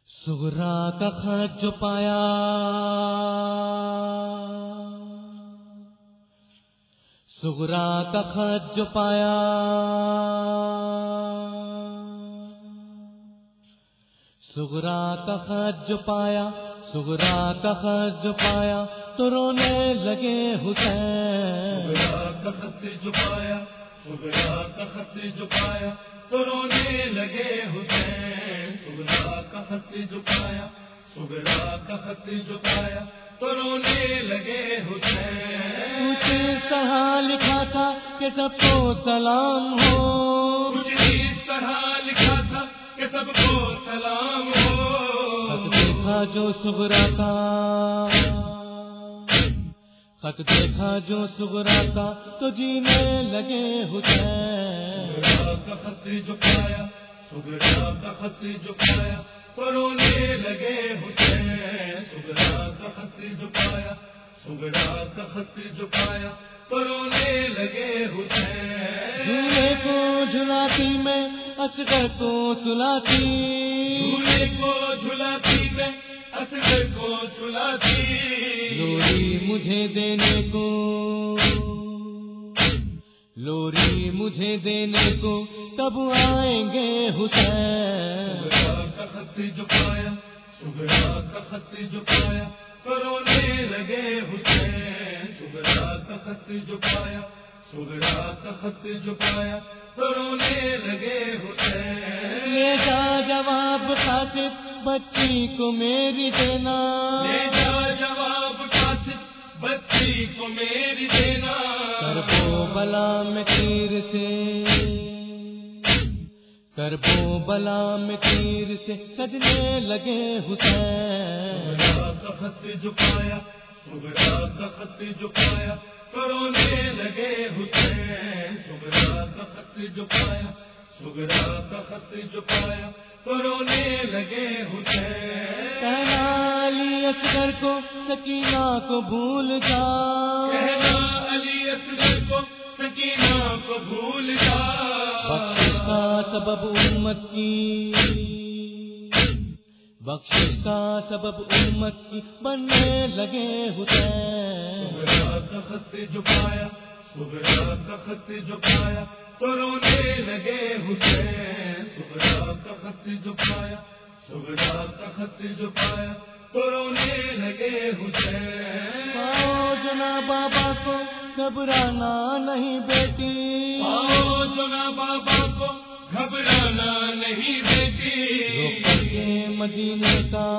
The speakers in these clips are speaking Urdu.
صغرا کا خط جو پایا صغرا کا خط جو پایا صغرا کا خط جو پایا صغرا کا خط جو پایا تو رونے لگے حسین صغرا کا خط جو پایا صغرا کا خط جو پایا تو رونے لگے حسین صغرا کا خط جو پایا صغرا کا خط جو پایا تو رونے لگے حسین کچھ اس طرح لکھا تھا کہ سب کو سلام ہو کچھ اس طرح لکھا تھا کہ سب کو سلام ہو خط دیکھا جو صغرا کا خط دیکھا جو صغرا کا تو جینے لگے حسین صغرا کا خط جو پایا صغرا کا خط جو پایا تو رونے لگے حسین صغرا کا خط جو پایا صغرا کا خط جو پایا تو رونے لگے حسین جھولے کو جھلاتی میں اصغر کو سلاتی جھولے کو جھلاتی میں اصغر کو سلاتی لوری مجھے دینے کو لوری مجھے دینے کو کب آئیں گے حسین صغرا کا خط جو پایا صغرا کا خط جو پایا تو رونے لگے حسین صغرا کا خط جو پایا صغرا کا خط جو پایا تو رونے لگے حسین لے جا جواب خاطر بچی کو میری دینا لے جا جواب قاصد بچی کو میری دینا کربو بلا میں تیر سے کربو بلا میں تیر سے سجنے لگے حسین صغرا کا خط جو پایا صغرا کا خط جو پایا تو رونے لگے حسین صغرا کا خط جو پایا صغرا کا خط جو پایا تو رونے لگے حسین کہنا علی اصغر کو سکینہ کو بھول جا کہنا علی اصغر کو سکینہ کو بھول جا بخشش کا سبب امت کی بخشش کا سبب امت کی بننے لگے حسین صغرا کا خط جو پایا صغرا کا خط جو پایا تو رونے لگے حسین صغرا کا خط جو پایا صغرا کا خط جو پایا تو رونے لگے حسین آؤ جنا بابا کو گھبرانا نہیں بیٹی آؤ جنا بابا کو گھبرانا نہیں بیٹی رخ کر کے مدینے کا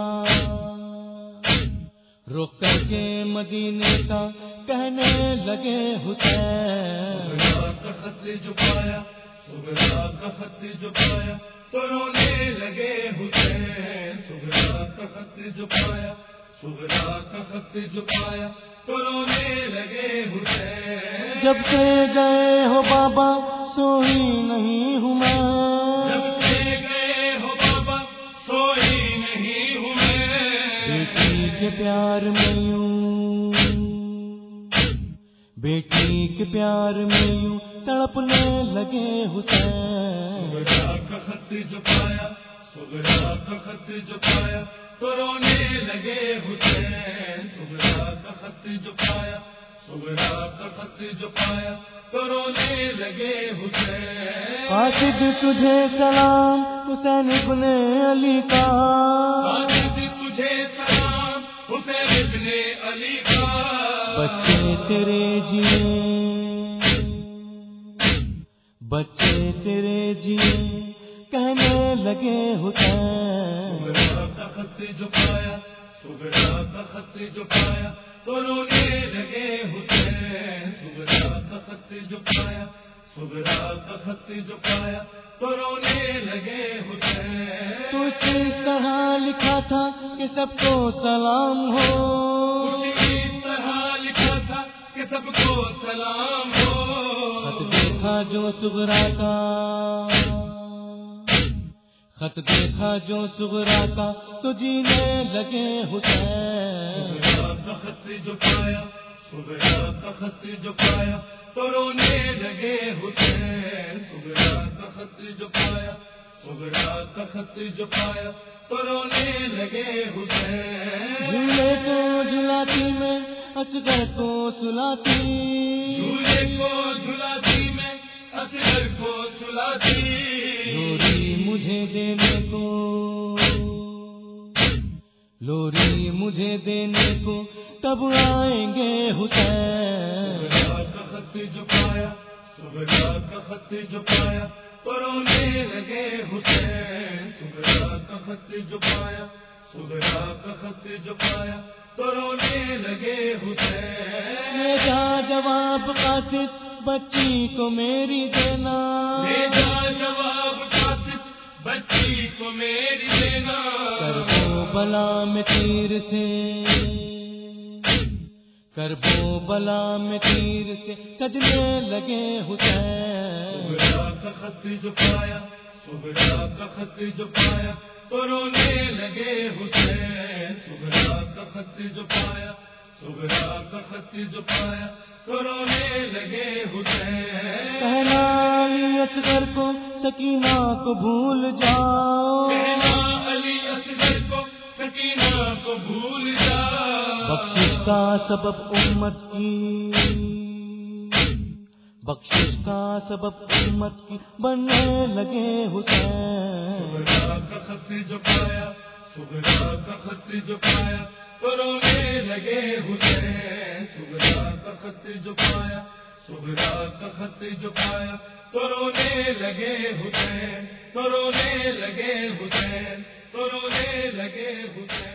رخ کر کے مدینے کا کہنے لگے حسین صغرا کا خط جو پایا صغرا کا خط جو پایا تو رونے لگے حسین صغرا کا خط جو پایا صغرا کا خط جو پایا تو رونے لگے حسین جب سے گئے ہو بابا سوئی نہیں ہوں میں جب سے گئے ہو بابا سوئی نہیں ہوں میں بیٹی کے پیار میں یوں بیٹی کے پیار میں یوں تڑپنے لگے حسین صغرا کا خط جو پایا صغرا کا خط جو پایا تو رونے لگے حسین صغرا کا خط جو پایا صغرا کا خط جو پایا تو رونے لگے حسین قاصد تجھے سلام حسین ابن علی کا قاصد تجھے سلام حسین ابن علی کا بچے تیرے جیے بچے تیرے جیے کہنے لگے حسین صغرا کا خط جو پایا صغرا کا خط جو پایا تو رونے لگے حسین صغرا کا خط جو پایا صغرا کا خط جو پایا تو رونے لگے حسین کچھ اس طرح لکھا تھا کہ سب کو سلام ہو کچھ اس طرح لکھا تھا کہ سب کو سلام ہو خط دیکھا جو صغرا کا خط دیکھا جو صغرا کا تو جینے لگے حسین صغرا کا خط جو پایا صغرا کا خط جو پایا تو رونے لگے حسین صغرا کا خط جو پایا صغرا کا خط جو پایا تو رونے لگے حسین. جھولے کو جھلاتی میں اصغر کو سلاتی، جھولے کو جھلاتی میں اصغر کو سلاتی. لوری مجھے دینے کو، لوری مجھے دینے کو تب آئیں گے حسین. صغرا کا خط جو پایا، صغرا کا خط جو پایا تو رونے لگے حسین. صغرا کا خط جو پایا، صغرا کا خط جو پایا تو رونے لگے حسین. لے جا جواب قاصد بچی کو میری دینا، لے جا جواب قاصد بچی کو میری دینا. کربو بلا میں تیر سے، کربو بلا میں تیر سے سجنے لگے حسین. صغرا کا خط جو پایا، صغرا کا خط جو پایا تو رونے لگے حسین. صغرا کا خط جو پایا، صغرا کا خط جو پایا تو رونے لگے حسین. کہنا علی اصغر کو سکینہ کو بھول جاؤ، کہنا علی اصغر کو سکینہ کو بھول جا. بخشش کا سبب امت کی، بخشش کا سبب امت کی بننے لگے حسین. صغرا کا خط جو پایا، صغرا کا خط جو پایا تو رونے لگے حسین. صغرا کا خط جو پایا، صغرا کا خط جو پایا تو رونے لگے حسین، تو رونے لگے حسین، تو رونے لگے حسین.